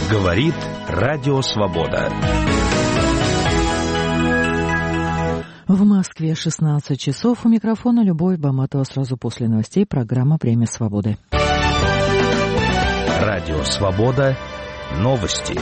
Говорит Радио Свобода. В Москве 16 часов. У микрофона Любовь Баматова. Сразу после новостей программа «Время свободы». Радио Свобода. Новости.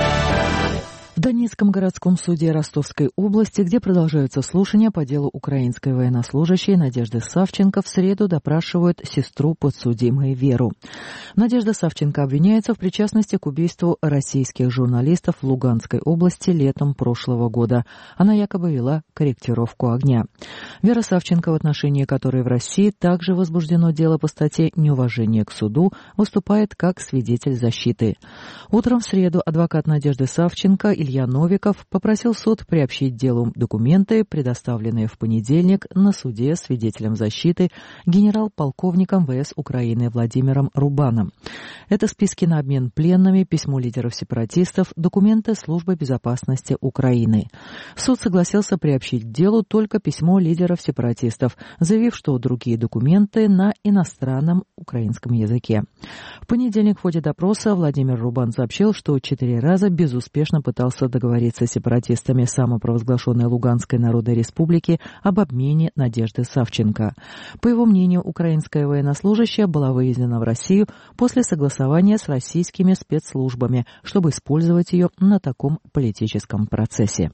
В Донецком городском суде Ростовской области, где продолжаются слушания по делу украинской военнослужащей Надежды Савченко, в среду допрашивают сестру подсудимой Веру. Надежда Савченко обвиняется в причастности к убийству российских журналистов в Луганской области летом прошлого года. Она якобы вела корректировку огня. Вера Савченко, в отношении которой в России также возбуждено дело по статье «Неуважение к суду», выступает как свидетель защиты. Утром в среду адвокат Надежды Савченко Илья Новиков попросил суд приобщить делу документы, предоставленные в понедельник на суде свидетелем защиты генерал-полковником ВС Украины Владимиром Рубаном. Это списки на обмен пленными, письмо лидеров сепаратистов, документы Службы безопасности Украины. Суд согласился приобщить к делу только письмо лидеров сепаратистов, заявив, что другие документы на иностранном украинском языке. В понедельник в ходе допроса Владимир Рубан сообщил, что 4 раза безуспешно пытался договориться с сепаратистами самопровозглашенной Луганской Народной Республики об обмене Надежды Савченко. По его мнению, украинская военнослужащая была вывезена в Россию после согласования с российскими спецслужбами, чтобы использовать ее на таком политическом процессе.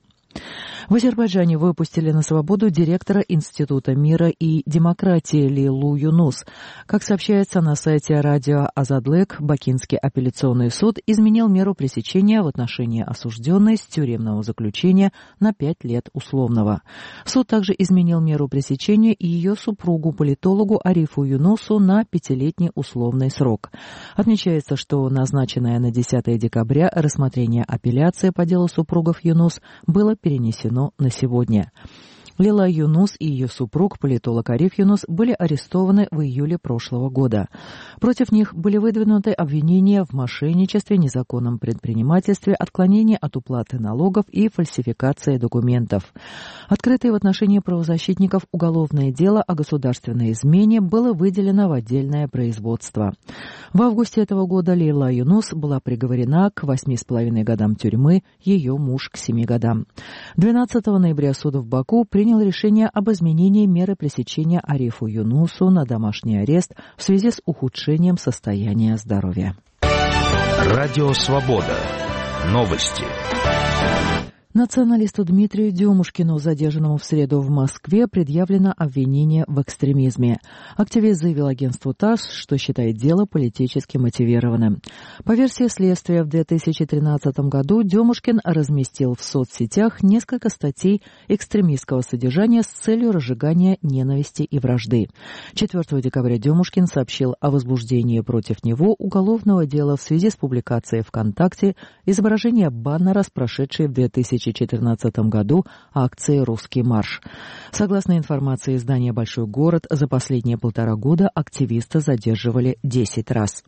В Азербайджане выпустили на свободу директора Института мира и демократии Лейлу Юнус. Как сообщается на сайте радио Азадлык, Бакинский апелляционный суд изменил меру пресечения в отношении осужденной с тюремного заключения на 5 лет условного. Суд также изменил меру пресечения и ее супругу-политологу Арифу Юнусу на 5-летний условный срок. Отмечается, что назначенное на 10 декабря рассмотрение апелляции по делу супругов Юнус было перенесено на сегодня. Лейла Юнус и ее супруг, политолог Ариф Юнус, были арестованы в июле прошлого года. Против них были выдвинуты обвинения в мошенничестве, незаконном предпринимательстве, отклонении от уплаты налогов и фальсификации документов. Открытое в отношении правозащитников уголовное дело о государственной измене было выделено в отдельное производство. В августе этого года Лейла Юнус была приговорена к 8,5 годам тюрьмы, ее муж к 7 годам. 12 ноября суд в Баку принял решение об изменении меры пресечения Арифу Юнусу на домашний арест в связи с ухудшением состояния здоровья. Радио Свобода. Новости. Националисту Дмитрию Демушкину, задержанному в среду в Москве, предъявлено обвинение в экстремизме. Активист заявил агентству ТАСС, что считает дело политически мотивированным. По версии следствия, в 2013 году Демушкин разместил в соцсетях несколько статей экстремистского содержания с целью разжигания ненависти и вражды. 4 декабря Демушкин сообщил о возбуждении против него уголовного дела в связи с публикацией ВКонтакте изображения баннера с прошедшей в 2014 году акции «Русский марш». Согласно информации издания «Большой город», за последние 1,5 года активиста задерживали 10 раз.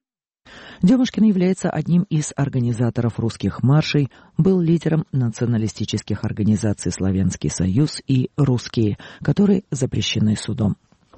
Демушкин является одним из организаторов русских маршей, был лидером националистических организаций «Славянский союз» и «Русские», которые запрещены судом.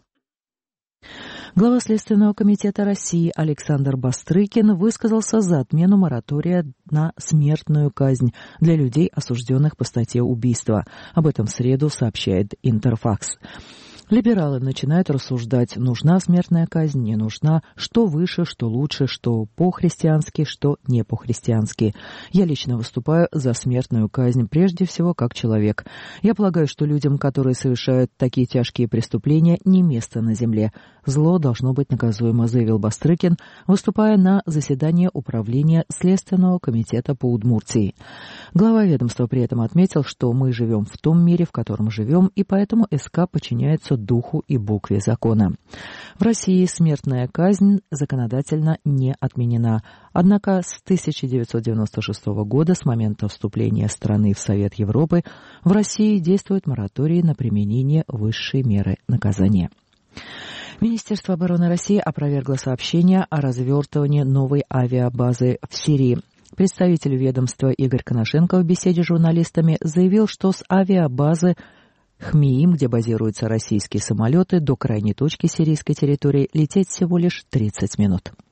Глава Следственного комитета России Александр Бастрыкин высказался за отмену моратория на смертную казнь для людей, осужденных по статье убийства. Об этом в среду сообщает Интерфакс. Либералы начинают рассуждать, нужна смертная казнь, не нужна, что выше, что лучше, что по-христиански, что не по-христиански. Я лично выступаю за смертную казнь, прежде всего как человек. Я полагаю, что людям, которые совершают такие тяжкие преступления, не место на земле. Зло должно быть наказуемо, заявил Бастрыкин, выступая на заседании управления Следственного комитета по Удмуртии. Глава ведомства при этом отметил, что мы живем в том мире, в котором живем, и поэтому СК подчиняется духу и букве закона. В России смертная казнь законодательно не отменена. Однако с 1996 года, с момента вступления страны в Совет Европы, в России действует мораторий на применение высшей меры наказания. Министерство обороны России опровергло сообщение о развертывании новой авиабазы в Сирии. Представитель ведомства Игорь Коношенко в беседе с журналистами заявил, что с авиабазы Хмиим, где базируются российские самолеты, до крайней точки сирийской территории лететь всего лишь 30 минут.